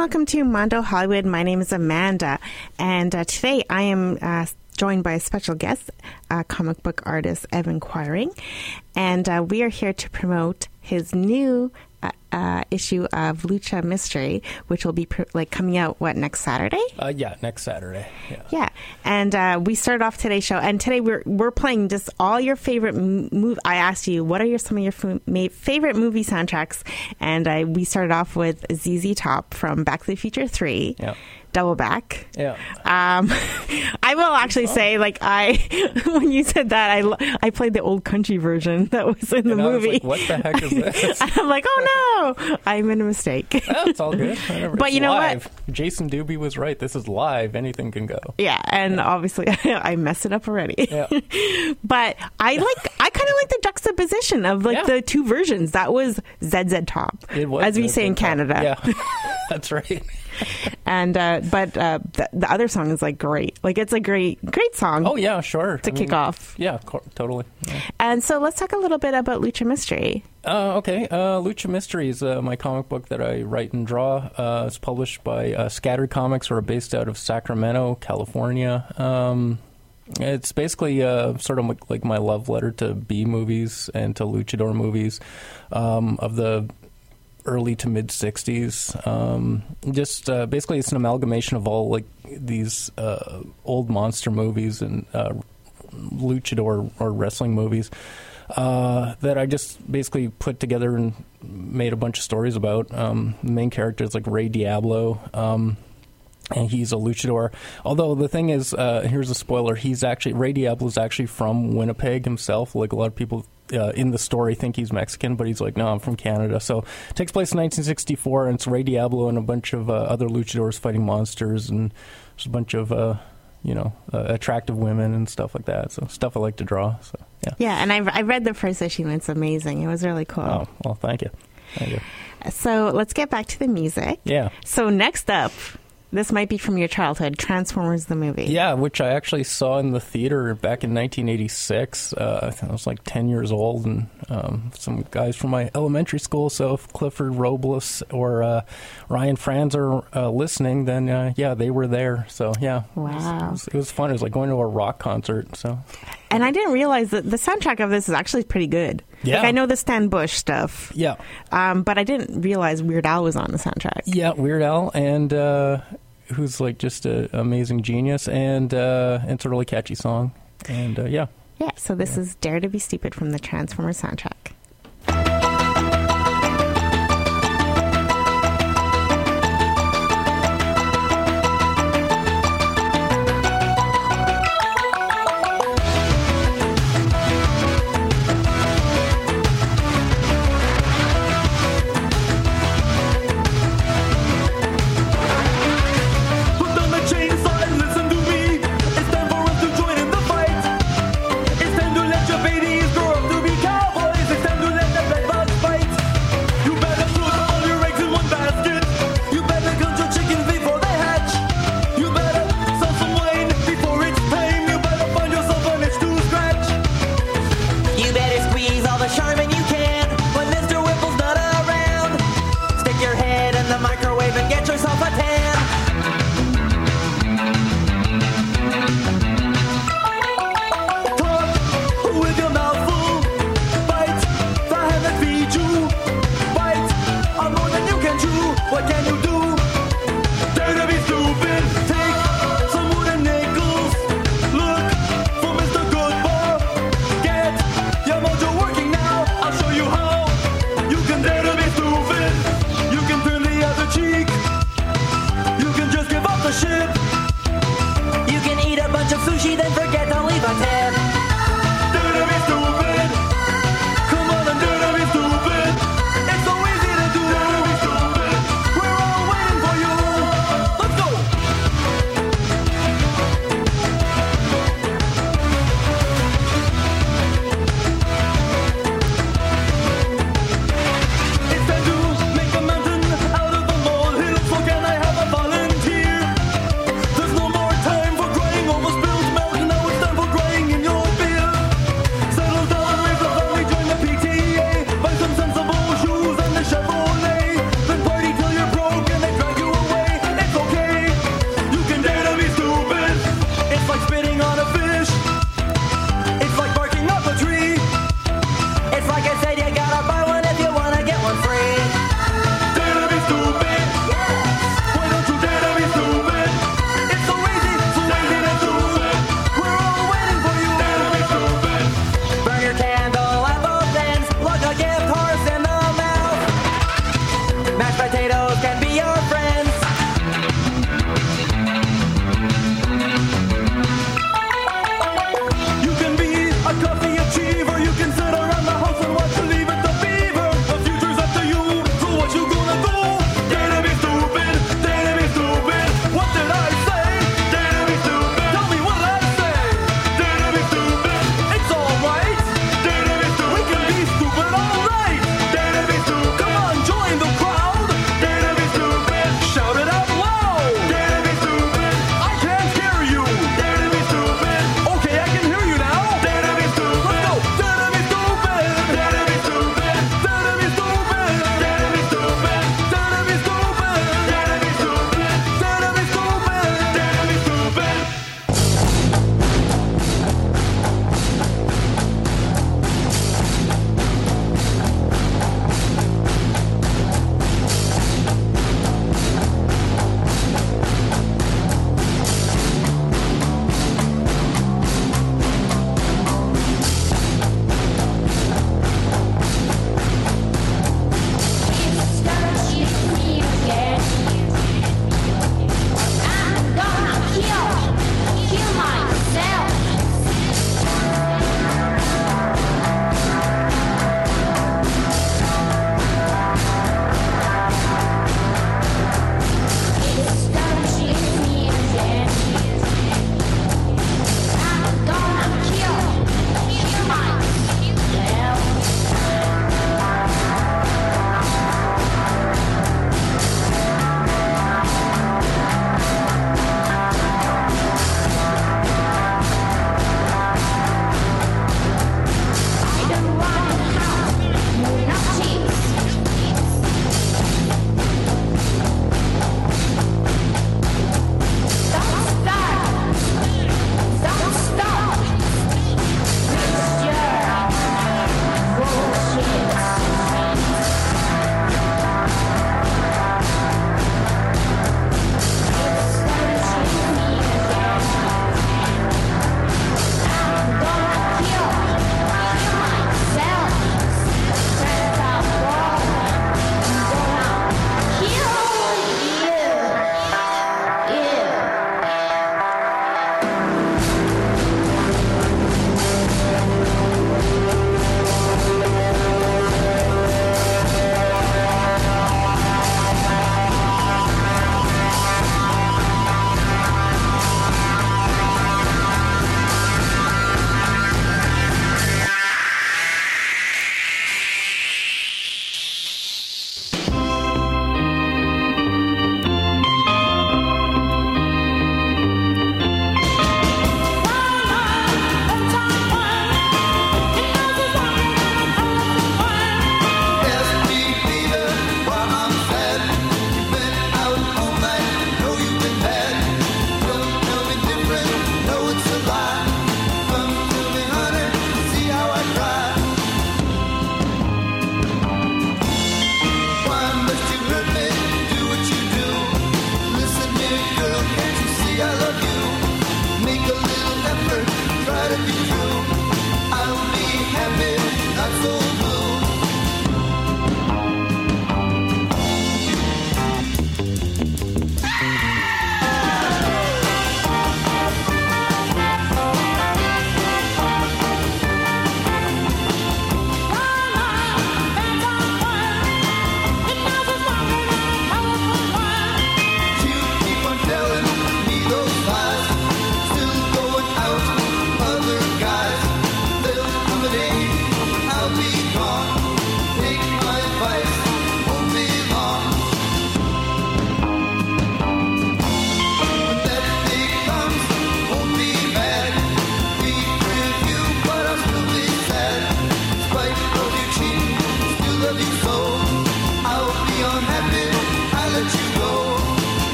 welcome to Mondo Hollywood. My name is Amanda, and today I am joined by a special guest, comic book artist Evan Quiring, and we are here to promote his new issue of Lucha Mystery, which will be coming out next Saturday? Next Saturday. Yeah, and we started off today's show, and today we're playing just all your favorite movie. I asked you what are some of your favorite movie soundtracks, and we started off with ZZ Top from Back to the Future 3. Yeah. Double Back. Yeah. I will actually say, when you said that, I played the old country version that was in the movie. I was like, what the heck is this? I'm like, oh no, I made a mistake. Oh, it's all good. Whatever. But it's you know live. what? Jason Doobie was right. This is live. Anything can go. Yeah, and obviously I messed it up already. Yeah. But I kind of like the juxtaposition of the two versions. That was ZZ Top, It was, as we say in Canada. Yeah, that's right. And the other song is great. It's a great song. Oh yeah, sure. To kick off. Yeah, totally. Yeah. And so let's talk a little bit about Lucha Mystery. Okay. Lucha Mystery is my comic book that I write and draw. It's published by Scattered Comics, who are based out of Sacramento, California. It's basically sort of like my love letter to B movies and to luchador movies of the early to mid 60s. Basically it's an amalgamation of all these old monster movies and luchador or wrestling movies that I just basically put together and made a bunch of stories about. The main character is Ray Diablo, and he's a luchador. Although the thing is, here's a spoiler, Ray Diablo is actually from Winnipeg himself. A lot of people in the story think he's Mexican, but he's no, I'm from Canada. So it takes place in 1964, and it's Ray Diablo and a bunch of other luchadors fighting monsters, and there's a bunch of attractive women and stuff like that. So stuff I like to draw. So yeah, and I read the first issue, and it's amazing. It was really cool. Oh, well, thank you. So let's get back to the music. Yeah. So next up, this might be from your childhood, Transformers the movie. Yeah, which I actually saw in the theater back in 1986. I think I was 10 years old, and some guys from my elementary school, so if Clifford Robles or Ryan Franz are listening, then they were there. So yeah. Wow. It was fun. It was like going to a rock concert. So. And I didn't realize that the soundtrack of this is actually pretty good. Yeah. I know the Stan Bush stuff. Yeah. But I didn't realize Weird Al was on the soundtrack. Yeah, Weird Al, and who's just an amazing genius, and it's a really catchy song. And yeah. Yeah, so this is Dare to Be Stupid from the Transformers soundtrack.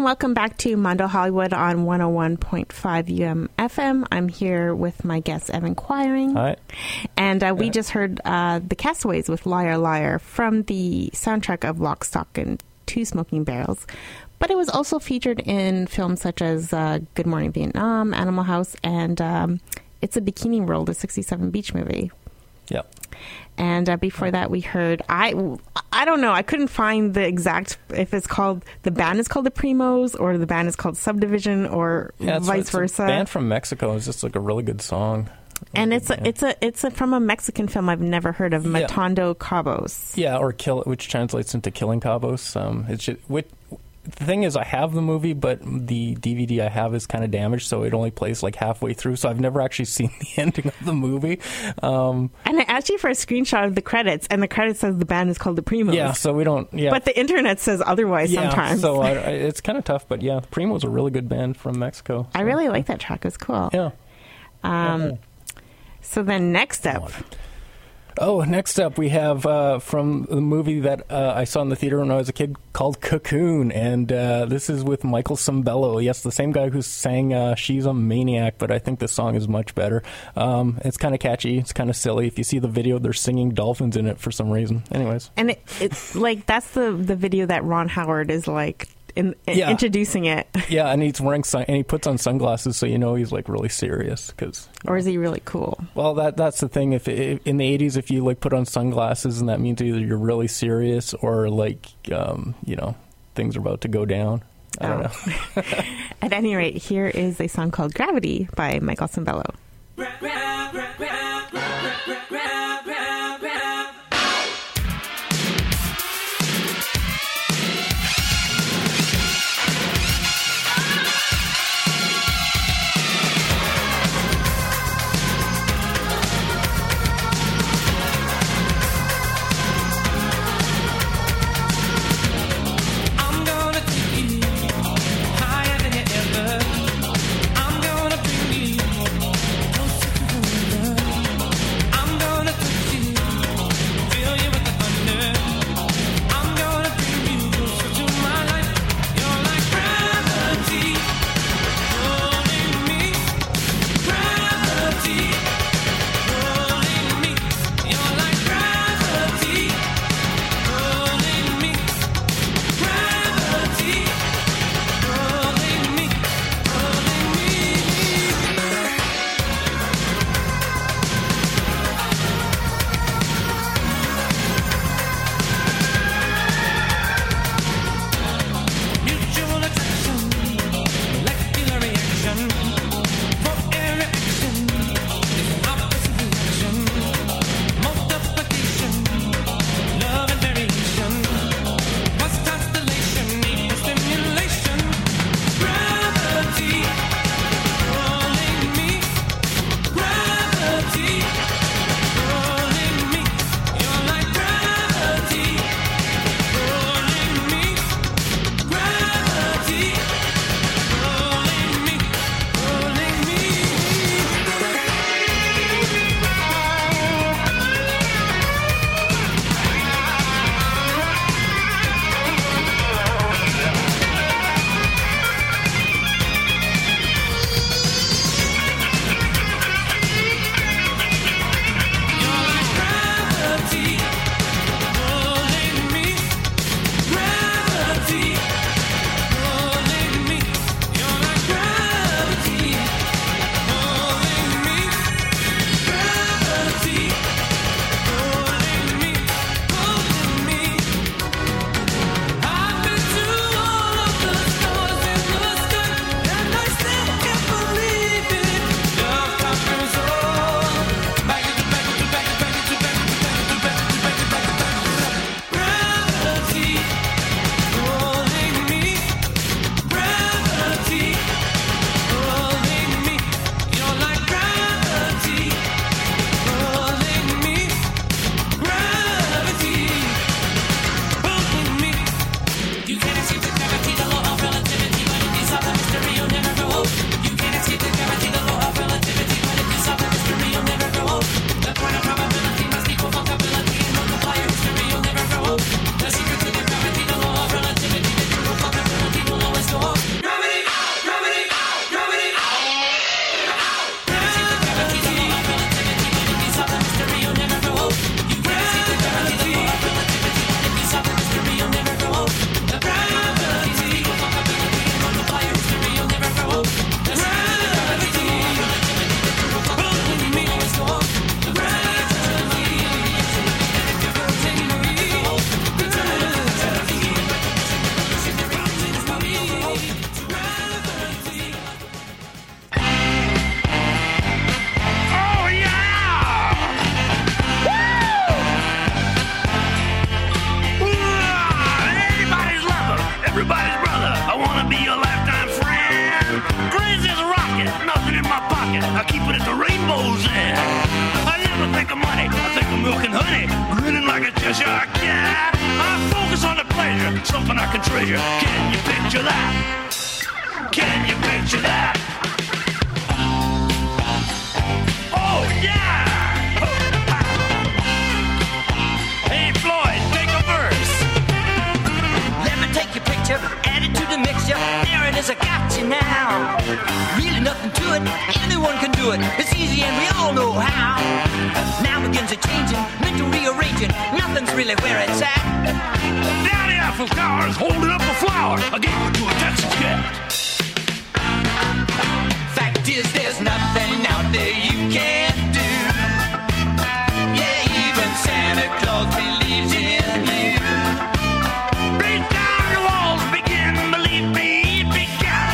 welcome back to Mondo Hollywood on 101.5 UM-FM. I'm here with my guest, Evan Quiring. Hi. And we just heard The Castaways with Liar Liar from the soundtrack of Lock, Stock, and Two Smoking Barrels. But it was also featured in films such as Good Morning Vietnam, Animal House, and It's a Bikini World, a 67 beach movie. Yeah. And before that, we heard, I don't know, I couldn't find the exact, if it's called, the band is called the Primos, or the band is called Subdivision, or vice versa. A band from Mexico. It's just like a really good song. And it's from a Mexican film I've never heard of, Matando Cabos. Yeah, or which translates into Killing Cabos. It's just, the thing is, I have the movie, but the DVD I have is kind of damaged, so it only plays like halfway through. So I've never actually seen the ending of the movie. And I asked you for a screenshot of the credits, and the credits says the band is called the Primos. Yeah, so we don't. Yeah, but the internet says otherwise sometimes. So it's kind of tough. But yeah, the Primos are a really good band from Mexico. So. I really like that track. It was cool. Yeah. So then next up. Next up we have from the movie that I saw in the theater when I was a kid called Cocoon, and this is with Michael Sembello. Yes, the same guy who sang She's a Maniac, but I think the song is much better. It's kind of catchy. It's kind of silly. If you see the video, they're singing dolphins in it for some reason. Anyways. And it's like, that's the video that Ron Howard is like introducing it. Yeah, and he's wearing and he puts on sunglasses, so you know he's like really serious. Or is he really cool? Well, that's the thing. If in the 80s, if you like put on sunglasses, and that means either you're really serious or like things are about to go down. I don't know. At any rate, here is a song called Gravity by Michael Sembello. Higher than you ever. I'm gonna bring you closer to the grinning like a Cheshire cat. I focus on the pleasure, something I can treasure. Can you picture that? Can you picture that? Oh yeah! Hey Floyd, take a verse. Let me take your picture, add it to the mixture. There it is, I got you now. Really nothing to it, anyone can do it. It's easy and we all know how. Now begins a changing, mental rearranging. Nothing's really where it's at. Daddy Eiffel Tower is holding up a flower. I gave it to a Texas cat. Fact is, there's nothing out there you can't do. Yeah, even Santa Claus believes in you. Break down the walls, begin, believe me, big cat.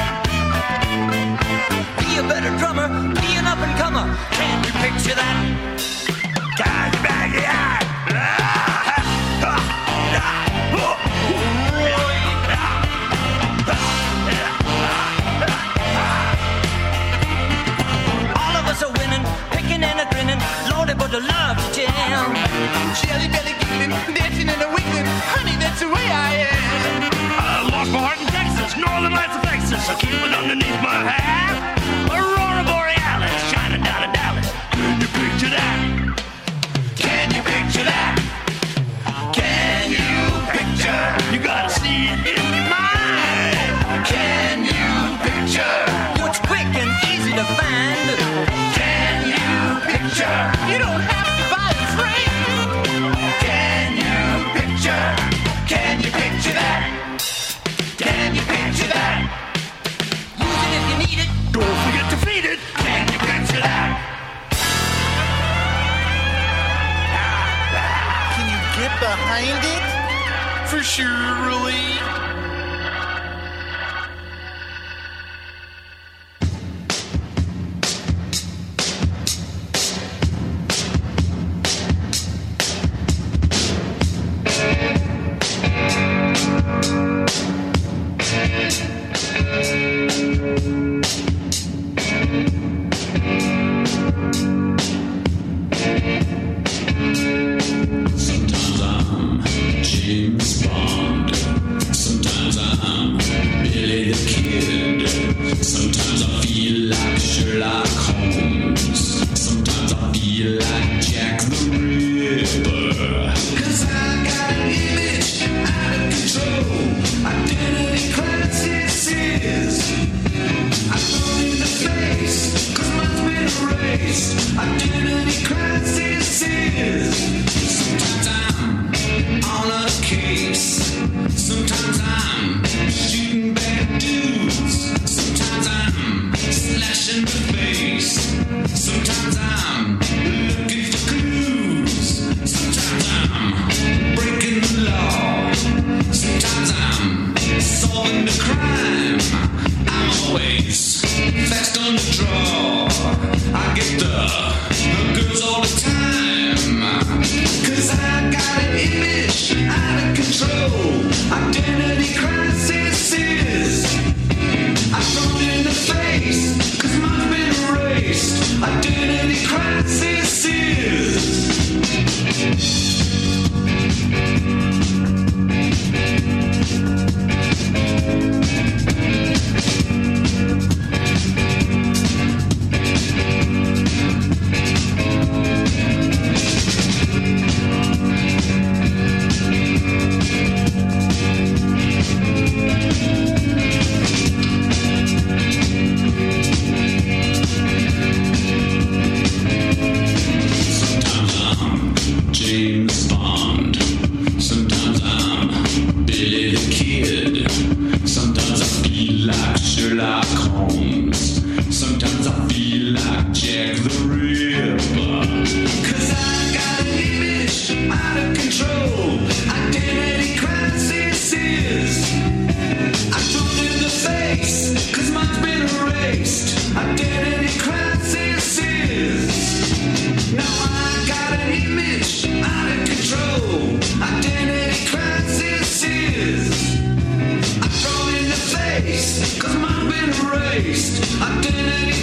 Be a better drummer, be an up-and-comer. Can you picture that? Guys, baggy eye. All of us are winning, picking and a grinning. Lordy, but I love to jam. Jelly belly giggling, dancing and a wiggling. Honey, that's the way I am. I lost my heart in Texas, northern lights of Texas. I keep it underneath my hat. Aurora Borealis, shining down in Dallas. Can you picture that? Can you picture that? Can you picture? You gotta see it in your mind. Can you picture? What's quick and easy to find? Can you picture? You don't have to buy a frame. Can you picture? Can you picture that? Can you picture that? Use it if you need it. Don't forget to feed it. Can you picture that? Can you get behind it? For surely. Sometimes I'm James Bond. Sometimes I'm Billy the Kid. Sometimes I feel like Sherlock Holmes. Sometimes I feel like Jack the Ripper. 'Cause I got an image out of control. Identity crisis. I throw in the face, 'cause mine's been erased. Identity crisis. Sometimes I'm on a case. Sometimes I'm shooting bad dudes. Sometimes I'm slashing the face. Sometimes I'm looking for clues. Sometimes I'm breaking the law. Sometimes I'm solving the crime. I'm always fast on the draw. I get the girls all the time. 'Cause I got an image out of control. Identity crisis. I throw it in the face, 'cause mine's been erased. Identity crisis.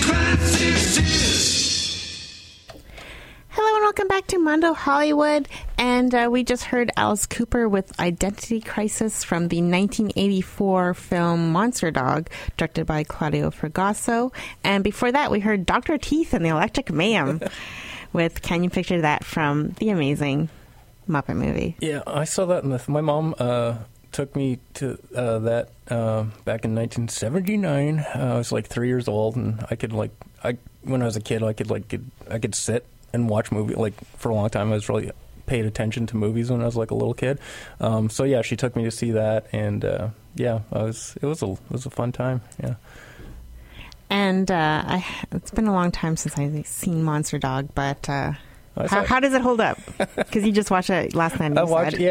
Welcome back to Mondo Hollywood. And we just heard Alice Cooper with Identity Crisis from the 1984 film Monster Dog, directed by Claudio Fragasso. And before that, we heard Dr. Teeth and the Electric Mayhem with Can You Picture That from the amazing Muppet movie. Yeah, I saw that my mom took me to that back in 1979. I was like 3 years old, and when I was a kid, I could sit and watch movie for a long time. I was really paid attention to movies when I was like a little kid. So yeah, she took me to see that, and it was a fun time. Yeah. And it's been a long time since I've seen Monster Dog, but how does it hold up? Because you just watched it last night.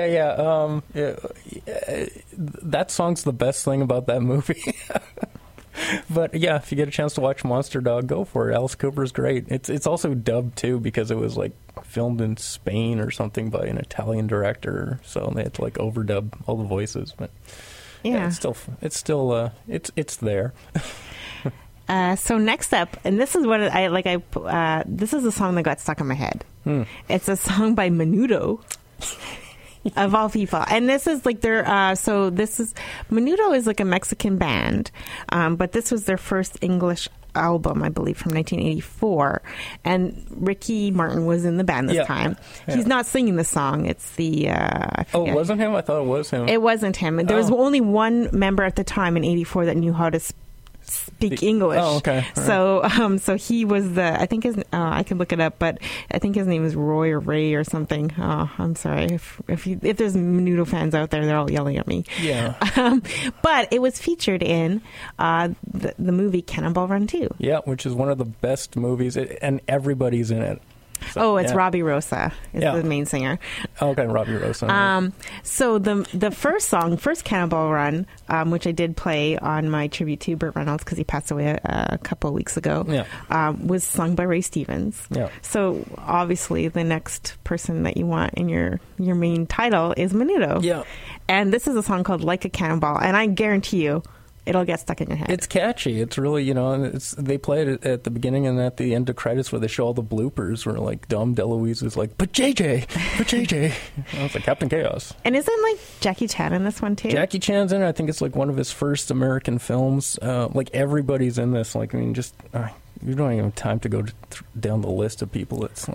That song's the best thing about that movie. But yeah, if you get a chance to watch Monster Dog, go for it. Alice Cooper's great. It's also dubbed too, because it was like filmed in Spain or something by an Italian director, so they had to overdub all the voices. But yeah, it's there. So next up, and this is what this is a song that got stuck in my head. It's a song by Menudo. Of all people. And this is Menudo is like a Mexican band, but this was their first English album, I believe, from 1984. And Ricky Martin was in the band this time. Yeah. He's not singing the song. It's the... it wasn't him? I thought it was him. It wasn't him. There was only one member at the time in 84 that knew how to speak English. Oh, okay. Right. So he was I think I can look it up, but I think his name is Roy or Ray or something. Oh, I'm sorry if there's Menudo fans out there, they're all yelling at me. Yeah. But it was featured in the movie Cannonball Run 2. Yeah, which is one of the best movies, and everybody's in it. So, it's Robbie Rosa is the main singer. Okay, Robbie Rosa. So the first Cannonball Run, which I did play on my tribute to Burt Reynolds because he passed away a couple of weeks ago, was sung by Ray Stevens. Yeah. So obviously the next person that you want in your main title is Menudo. Yeah. And this is a song called Like a Cannonball, and I guarantee you, it'll get stuck in your head. It's catchy. It's really, they play it at the beginning and at the end of credits where they show all the bloopers where, Dom DeLuise is like, but JJ. I was like, Captain Chaos. And isn't, Jackie Chan in this one, too? Jackie Chan's in it. I think it's, one of his first American films. Everybody's in this. You don't even have time to go down the list of people. It's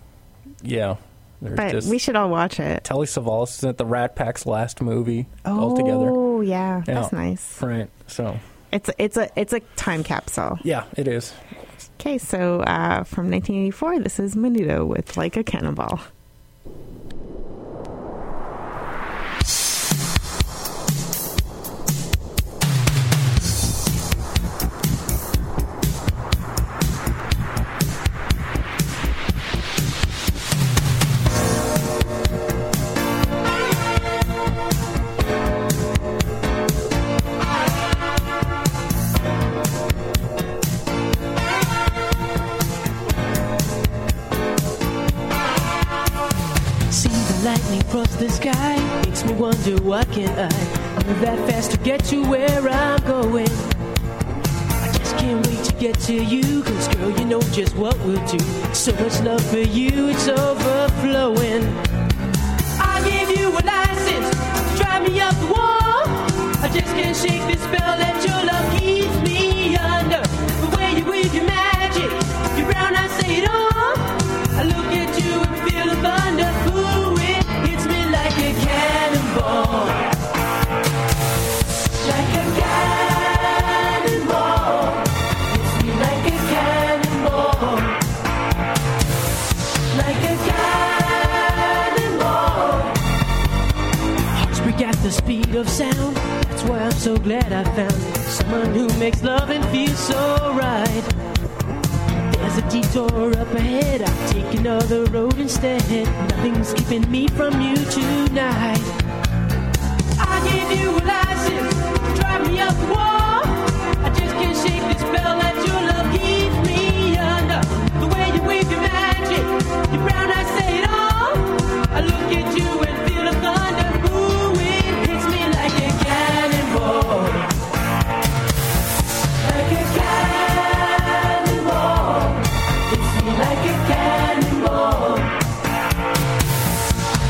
but we should all watch it. Telly Savalas is in it, the Rat Pack's last movie altogether. Oh, yeah. That's nice. Right. So it's a time capsule. Yeah, it is. Okay, so from 1984, this is Menudo with Like a Cannonball. Across the sky makes me wonder, what can I move that fast to get to where I'm going? I just can't wait to get to you, cause girl, you know just what we'll do. So much love for you, it's overflowing. I gave you a license to drive me up the wall. I just can't shake this spell that your love keeps me under. The way you weave your magic, your brown eyes say it all. I look at you and feel the thunder. Ooh, it hits me like a cannonball. Like a cannonball. Hits me like a cannonball. Like a cannonball. Hearts break at the speed of sound. That's why I'm so glad I found someone who makes love and feels so right. There's a detour up ahead, I'll take another road instead. Nothing's keeping me from you tonight. I gave you a license to drive me up the wall. I just can't shake this spell that your love keeps me under. The way you wave your magic, your brown eyes say it all. I look at you and feel the thunder. Ooh, it hits me like a cannonball. Like a cannonball. Hits me like a cannonball.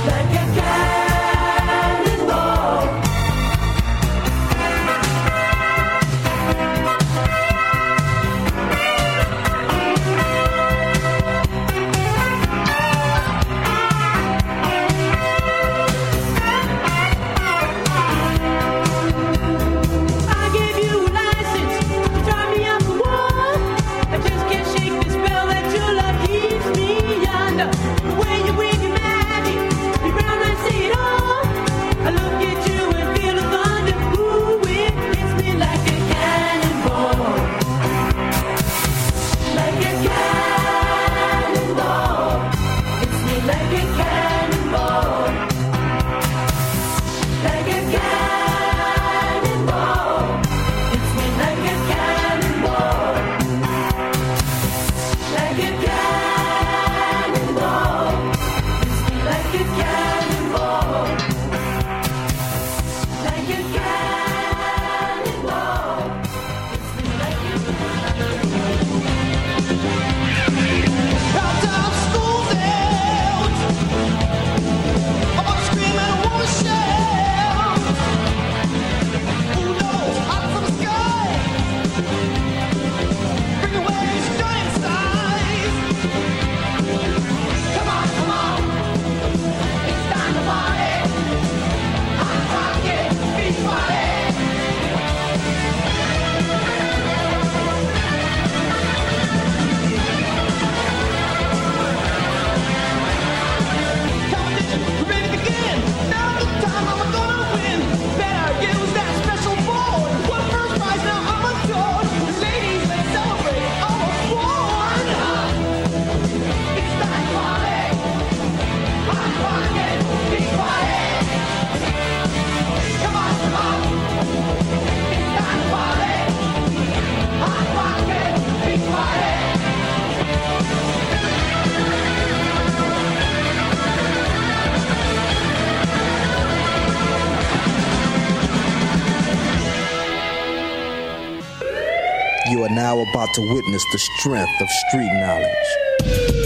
You are now about to witness the strength of street knowledge.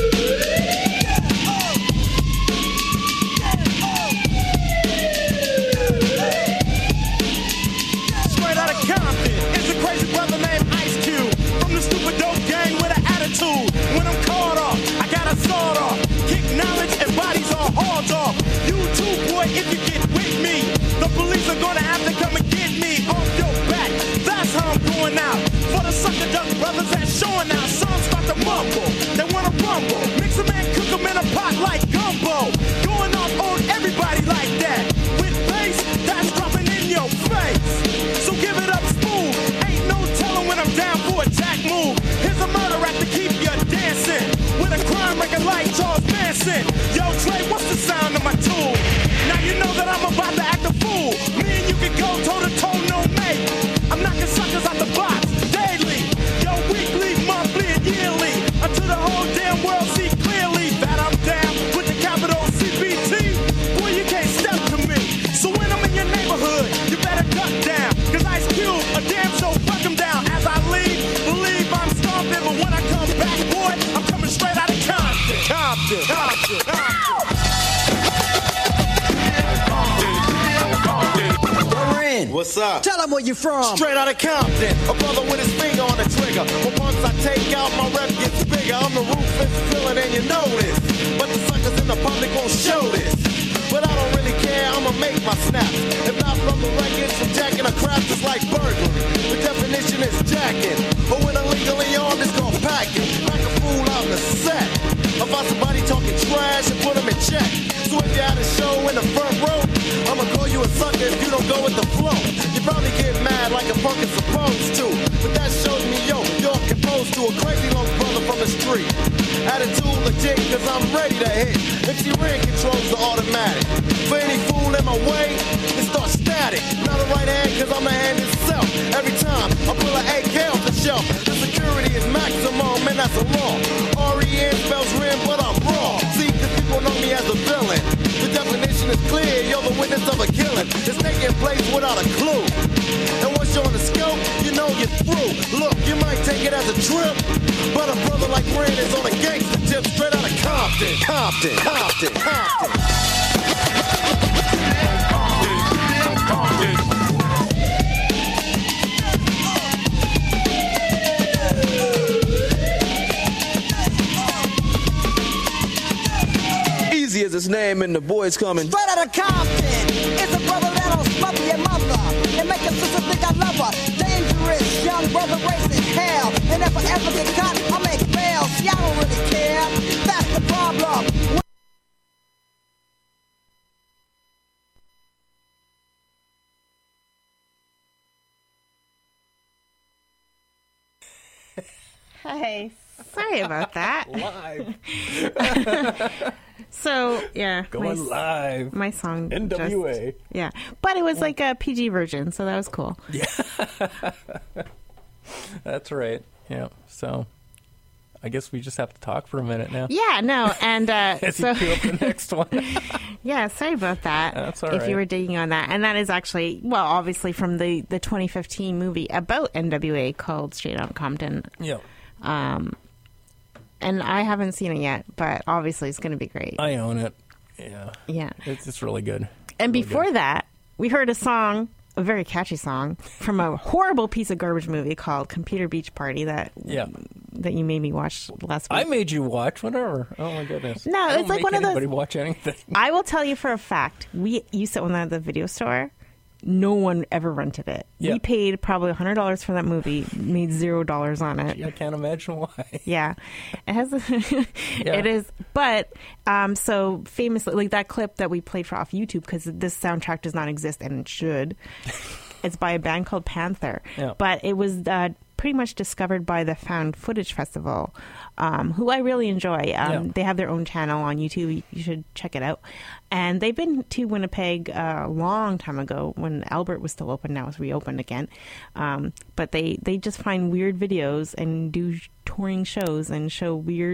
When I'm caught off, I got a sword off. Kick knowledge and bodies all hauled off. You too, boy, if you get with me, the police are gonna have to come and get me off your back. That's how I'm going out. For the sucker duck brothers that's showing out. Some start to mumble, they wanna rumble. Mix them and cook them in a pot like gumbo. Going off on everybody like that. With bass, that's dropping in your face. So give it up, smooth. Ain't no telling when I'm down for a jack move. Here's a murder rap to keep you dancing. With a crime record like Charles Manson. Yo, Trey, what's the sound of my tool? Now you know that I'm about to act a fool. Me and you can go toe to toe, no mate. I'm knocking suckers out the box daily. Yo, weekly, monthly, and yearly. Until the whole damn world see clearly that I'm down with the capital CBT. Boy, you can't step to me. So when I'm in your neighborhood, you better duck down. Cause Ice Cube, a damn show, fuck him down. As I leave, believe I'm stomping. But when I come back, boy, I'm coming straight out of Compton. Compton, Compton, Compton. What's up? Tell them where you from. Straight out of Compton. A brother with his finger on the trigger. But once I take out, my rep gets bigger. I'm the ruthless villain and you know this. But the suckers in the public won't show this. But I don't really care, I'ma make my snaps. If not from the records, from jacking a crap just like burglary. The definition is jacking. But when illegally armed, it's called packing. Knock a fool out in the set. I find somebody talking trash and put them in check. So if you're at a show in the front row, I'ma call you a sucker if you don't go with the flow. You probably get mad like a punk is supposed to. But that shows me, yo, you're composed to a crazy long brother from the street. Attitude legit, cause I'm ready to hit. MC Ren controls the automatic. For any fool in my way, it starts static. Not a right hand, cause I'm the hand itself. Every time I pull an AK off the shelf, the security is maximum, and that's a law. R-E-N spells Ren, but I'm raw. See, cause people know me as a villain. The definition is clear, you're the witness of a killing. It's taking place without a clue. And once you're on the scope, you know you're through. Look, you might take it as a trip, but a brother like Ren is on a gangster tip straight out of Compton. Compton, Compton, Compton. Easy as his name and the boys coming. Straight out of Compton. It's a brother that'll smother your mother and make your sister think I love her. Dangerous young brother racing hell. And if I ever get caught, I make bail. See, I don't really care. That's the problem. Hey, sorry about that. Live. So, yeah. Going live. My song. NWA. Yeah. But it was like a PG version, so that was cool. Yeah. That's right. Yeah. So I guess we just have to talk for a minute now. Yeah, no. And as so, you queue up the next one. Yeah, sorry about that. That's all if right. you were digging on that. And that is actually, well, obviously from the 2015 movie about NWA called Straight Outta Compton. Yeah. And I haven't seen it yet, but obviously it's going to be great. I own it. Yeah. Yeah. It's really good. And really before good. that, we heard a song, a very catchy song, from a horrible piece of garbage movie called Computer Beach Party that you made me watch last week. I made you watch whatever. Oh my goodness. No, I it's don't like make one of those. anybody watch anything. I will tell you for a fact, we used to own that at the video store. No one ever rented it. Yeah. We paid probably $100 for that movie, made $0 on it. I can't imagine why. Yeah, it has. It is, but so famously, like that clip that we played for off YouTube, because this soundtrack does not exist and it should. It's by a band called Panther, but it was pretty much discovered by the Found Footage Festival, who I really enjoy. They have their own channel on YouTube. You should check it out. And they've been to Winnipeg a long time ago when Albert was still open. Now it's reopened again. But they just find weird videos and do touring shows and show weird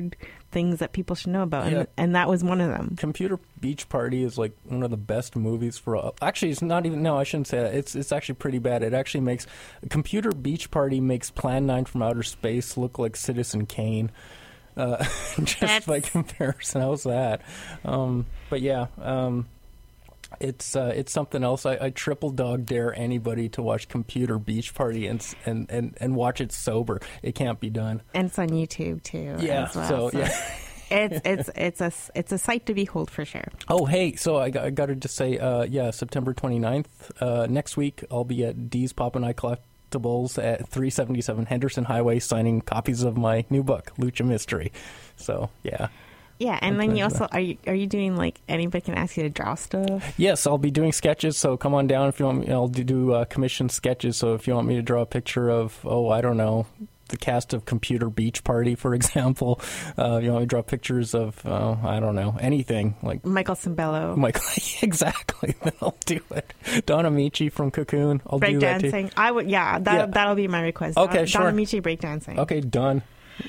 things that people should know about, Yeah. and that was one of them. Computer Beach Party is like one of the best movies for. Actually, it's not even. No, I shouldn't say that. It's actually pretty bad. It actually makes Computer Beach Party makes Plan 9 from Outer Space look like Citizen Kane. Just by comparison, how's that? But yeah. It's something else. I triple dog dare anybody to watch Computer Beach Party and watch it sober. It can't be done. And it's on YouTube too. Yeah. As well, so yeah. It's a sight to behold for sure. Oh, hey, so I got to just say, September 29th, next week, I'll be at D's Pop and I Collectibles at 377 Henderson Highway signing copies of my new book, Lucha Mystery. So, yeah. Yeah, and then you also, are you doing, like, anybody can ask you to draw stuff? Yes, I'll be doing sketches, so come on down if you want me. I'll do commissioned sketches, so if you want me to draw a picture of, I don't know, the cast of Computer Beach Party, for example. You want me to draw pictures of, I don't know, anything. Like Michael Cimbello. Exactly. Then I'll do it. Don Amici from Cocoon. I'll do that too. Breakdancing. I would, that'll be my request. Okay, sure. Don Amici breakdancing. Okay, done.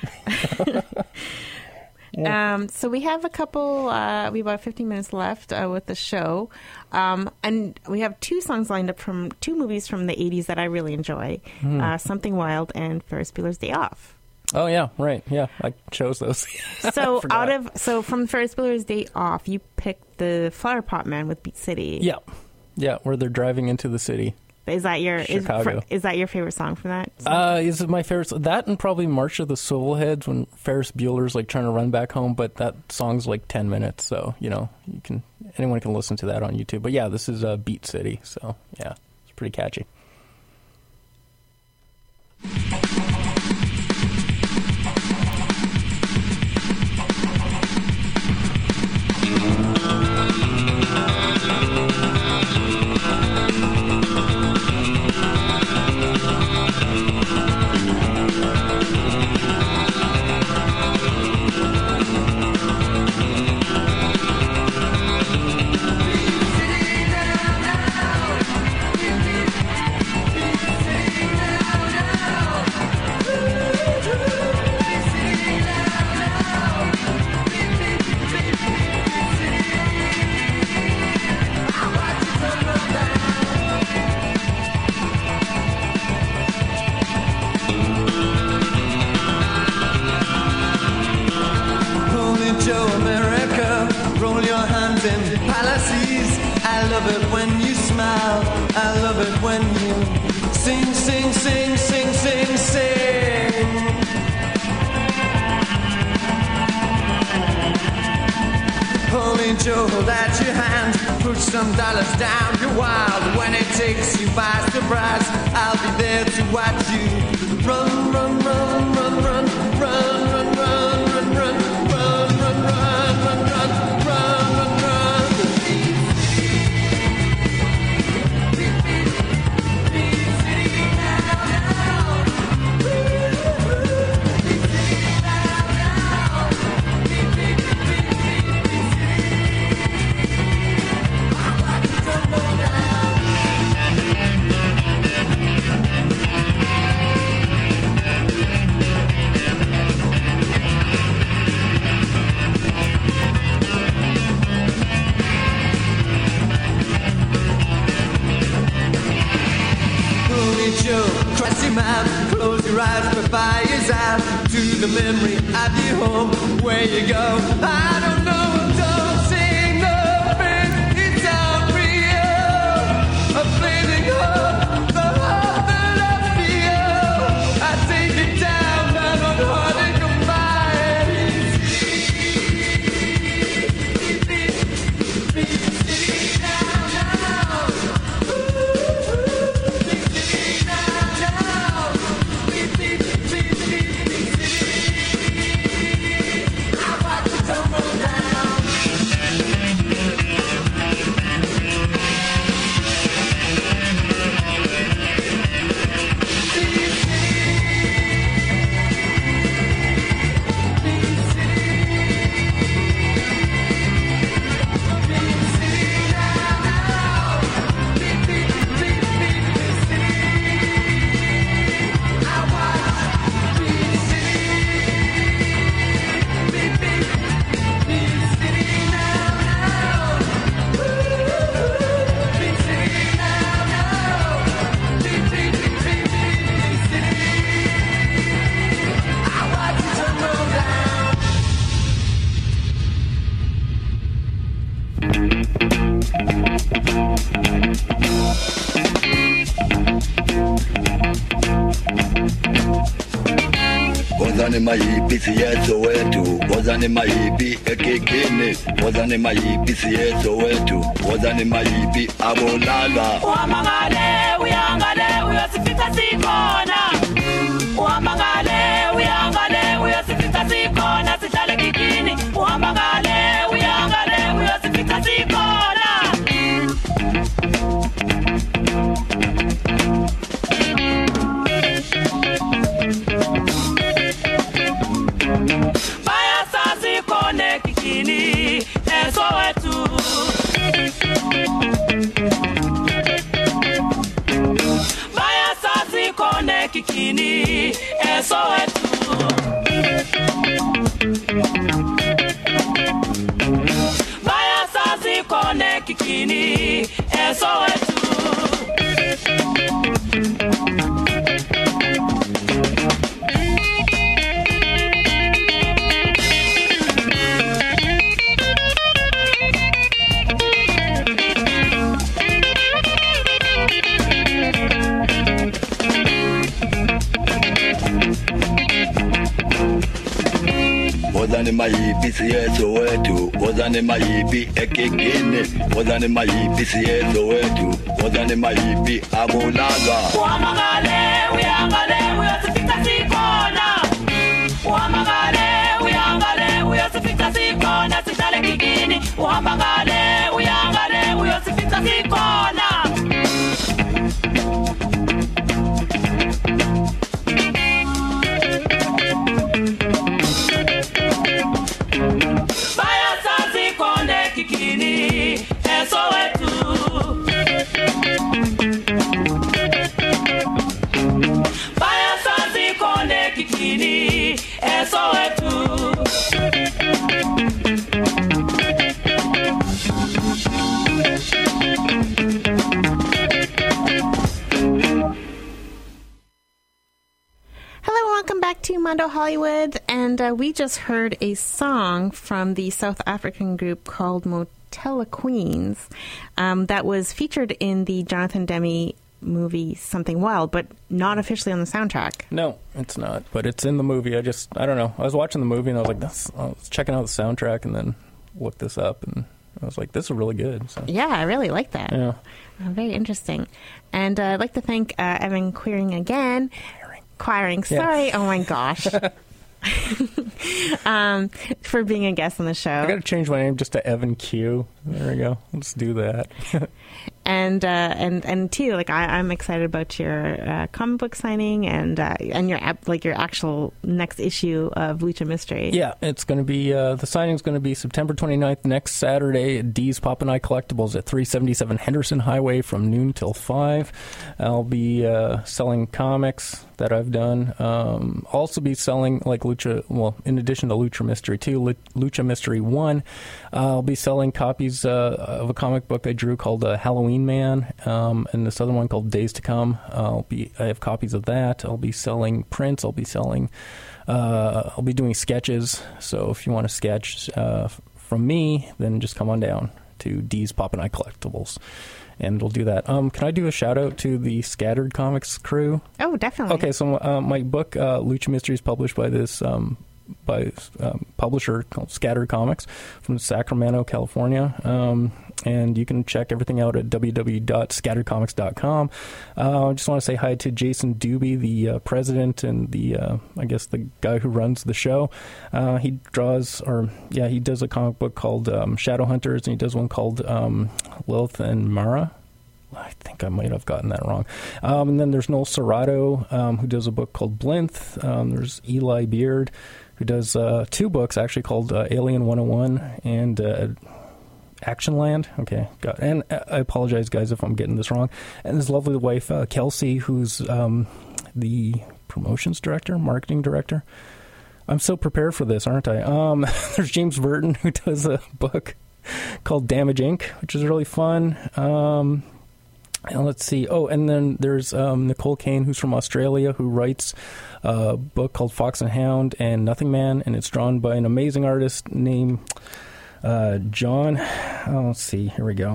So we have we have about 15 minutes left with the show. And we have two songs lined up from two movies from the 80s that I really enjoy. Something Wild and Ferris Bueller's Day Off. Oh, yeah, right. Yeah, I chose those. So from Ferris Bueller's Day Off, you picked the Flower Pot Man with Beat City. Yeah. Yeah, where they're driving into the city. Is that your Chicago. Is that your favorite song from that? Is it my favorite? That and probably March of the Soulheads when Ferris Bueller's like trying to run back home, but that song's like 10 minutes, so anyone can listen to that on YouTube. But yeah, this is Beat City, so yeah, it's pretty catchy. Come on. Wazane mayipi siyeso wetu, wazane mayipi ekekene, wazane mayipi siyeso wetu, wazane mayipi abolala. Uamangale, uyangale, uyosifika sikona. Uamangale, uyangale, uyosifika sikona, sitale kikini. Uamangale, uyangale, uyosifika sikona. Baya sasi kone kikini, eso wetu. Baya sasi kone kikini, eso wetu. Baya sasi kone kikini, eso wetu. Wazane mayipi siyeso wetu, wazane mayipi ekekene, wazane mayipi siyeso wetu, wazane mayipi abolala. Uamangale, uyangale, uyosifika sikona. Uamangale, uyangale, uyosifika sikona, sitale kikini. Uamangale, uyangale, uyosifika sikona. Baya sasi kone kikini, eso wetu. Baya sasi kone kikini, eso wetu. Hello, welcome back to Mondo Hollywood, and we just heard a song from the South African group called Motella Queens that was featured in the Jonathan Demme movie Something Wild, but not officially on the soundtrack. No, it's not, but it's in the movie. I don't know. I was watching the movie and I was like, I was checking out the soundtrack and then looked this up and I was like, this is really good. So. Yeah, I really like that. Yeah. Very interesting. And I'd like to thank Evan Quiring again. Quiring, sorry. Yeah. Oh my gosh. For being a guest on the show. I got to change my name just to Evan Q. There we go. Let's do that. And too, like I'm excited about your comic book signing and your actual next issue of Lucha Mystery. Yeah, it's going to be the signing's going to be September 29th, next Saturday at D's Pop and I Collectibles at 377 Henderson Highway from noon till 5. I'll be selling comics that I've done. Also be selling like Lucha. Well, in addition to Lucha Mystery 2, Lucha Mystery 1. I'll be selling copies of a comic book I drew called Halloween Man, and this other one called Days to Come. I have copies of that. I'll be selling prints. I'll be doing sketches. So if you want a sketch from me, then just come on down to D's Pop and I Collectibles, and we'll do that. Can I do a shout out to the Scattered Comics crew? Oh, definitely. Okay, so my book Lucha Mystery is published by this publisher called Scattered Comics from Sacramento, California. And you can check everything out at www.scatteredcomics.com. I just want to say hi to Jason Doobie, the president and the guy who runs the show. He does a comic book called Shadowhunters, and he does one called Lilith and Mara. I think I might have gotten that wrong. And then there's Noel Serrato, who does a book called Blinth. There's Eli Beard, who does 2 books actually called Alien 101 and Actionland. Okay, and I apologize, guys, if I'm getting this wrong. And his lovely wife, Kelsey, who's the promotions director, marketing director. I'm so prepared for this, aren't I? There's James Burton, who does a book called Damage Inc., which is really fun. And let's see. Oh, and then there's Nicole Kane, who's from Australia, who writes a book called Fox and Hound and Nothing Man, and it's drawn by an amazing artist named John. Oh, let's see. Here we go.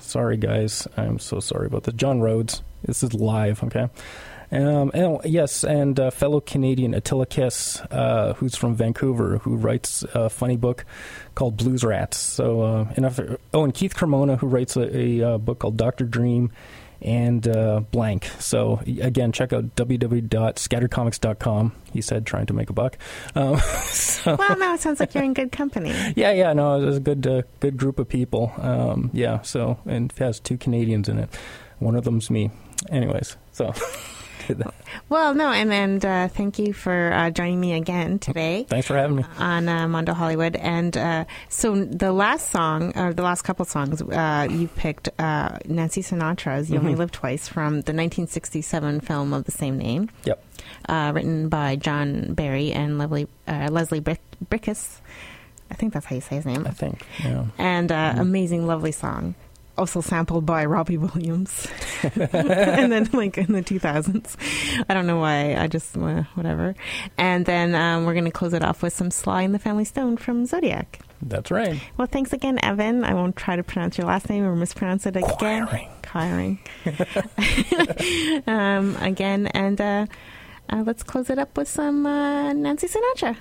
Sorry, guys. I'm so sorry about this. John Rhodes. This is live, okay? Yes, and fellow Canadian Attila Kiss, who's from Vancouver, who writes a funny book called Blues Rats. So, and Keith Cremona, who writes a book called Dr. Dream and Blank. So, again, check out www.scattercomics.com. He said, trying to make a buck. Well, no, it sounds like you're in good company. Yeah, no, it was a good group of people. And it has 2 Canadians in it. One of them's me. Anyways, so... Well, no, and thank you for joining me again today. Thanks for having me on Mondo Hollywood. And so the last song, or the last couple songs, you picked Nancy Sinatra's "You Only Live Twice" from the 1967 film of the same name. Yep. Written by John Barry and Leslie Bricusse. I think that's how you say his name. I think. Yeah. And amazing, lovely song. Also sampled by Robbie Williams. And then, like, in the 2000s. I don't know why. I just, whatever. And then we're going to close it off with some Sly and the Family Stone from Zodiac. That's right. Well, thanks again, Evan. I won't try to pronounce your last name or mispronounce it again. Quiring. Again. And let's close it up with some Nancy Sinatra.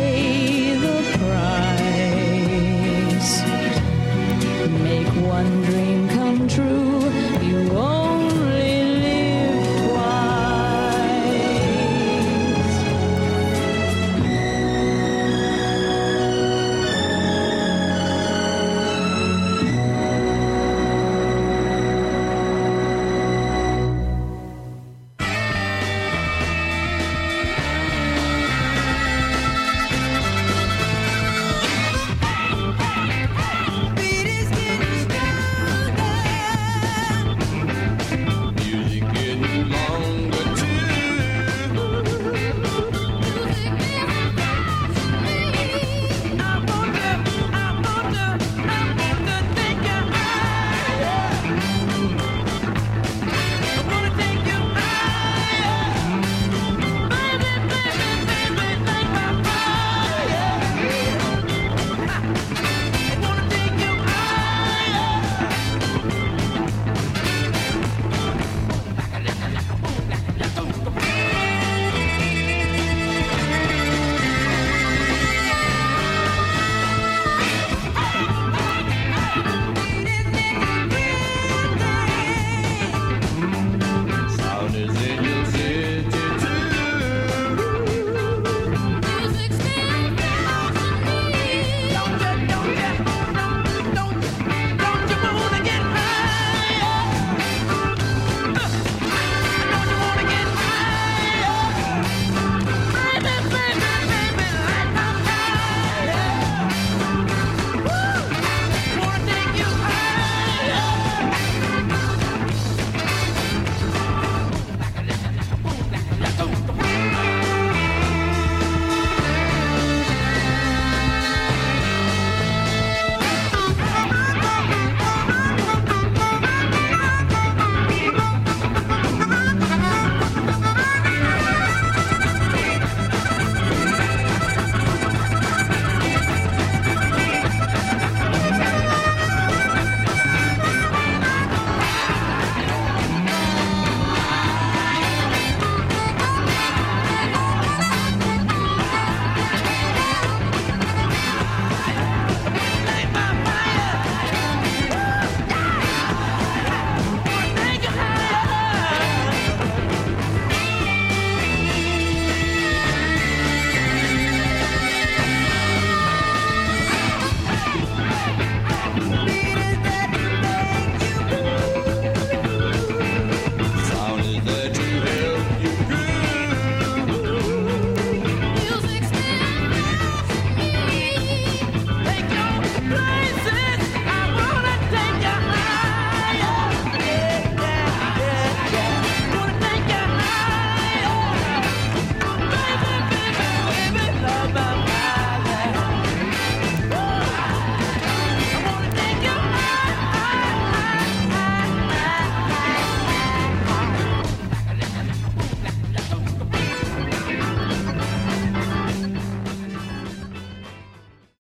Wondering